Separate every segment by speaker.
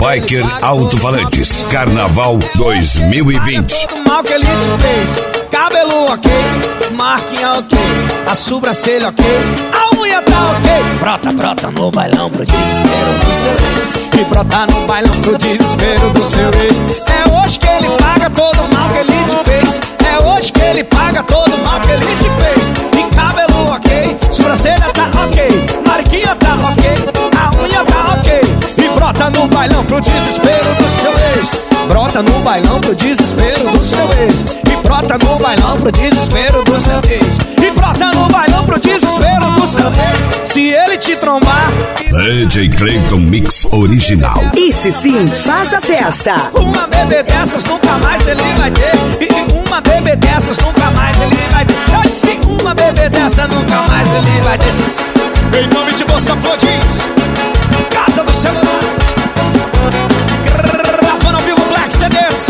Speaker 1: Spiker Alto-Falantes, Carnaval 2020.
Speaker 2: Todo mal que ele te fez. Cabelo ok, marquinha ok, a sobrancelha ok, a unha tá ok. Brota no bailão pro desespero do seu ex. E brota no bailão pro desespero do seu ex. É hoje que ele paga todo o mal que ele te fez. É hoje que ele paga todo o mal que ele te fez. E cabelo ok, sobrancelha tá ok, marquinha tá ok, a unha tá ok. E brota no bailão pro desespero do seu ex. Brota no bailão pro desespero do seu ex. E brota no bailão pro desespero do seu ex. E brota no bailão pro desespero do seu ex. Se ele te trombar,
Speaker 1: DJ Clayton Mix Original.
Speaker 3: Esse sim faz a festa.
Speaker 2: Uma bebê dessas nunca mais ele vai ter. E uma bebê dessas nunca mais ele vai ter. Eu disse uma bebê dessa nunca mais ele vai ter. Em nome de Bolsa Flor diz Casa do Celular, gravando ao vivo Black CDs,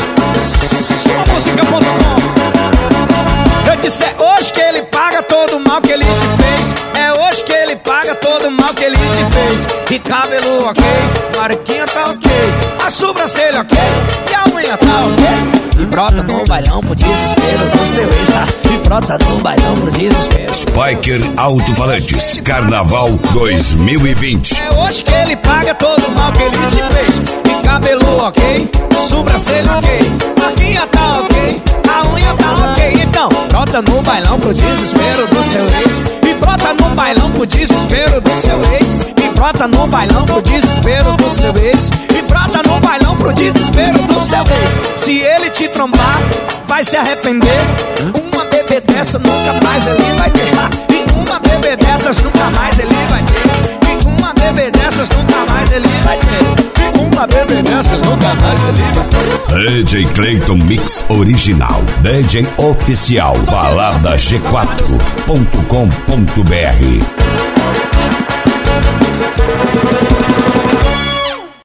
Speaker 2: Música.com. Eu disse é hoje que ele paga todo o mal que ele te fez. É hoje que ele paga todo o mal que ele te fez. E cabelo ok, marquinha tá ok, a sobrancelha ok, e a unha tá ok. E brota no bailão pro desespero do seu ex, tá? E brota no bailão pro desespero.
Speaker 1: Spiker Alto-Falantes, Carnaval 2020.
Speaker 2: É hoje que ele paga todo o mal que ele te fez. E cabelo ok, sobrancelha ok, marquinha tá ok, a unha tá ok. Então, brota no bailão pro desespero do seu ex. E brota no bailão pro desespero do seu ex. E brota no bailão pro desespero do seu ex. E brota no bailão pro desespero do seu ex. Se ele te trombar, vai se arrepender. Uma bebê dessa nunca mais ele vai ter. E uma bebê dessas nunca mais ele vai ter. E uma bebê dessas nunca mais ele vai ter. E uma bebê dessas nunca mais ele vai ter.
Speaker 1: DJ Clayton Mix Original. DJ Oficial. Balada G4.com.br.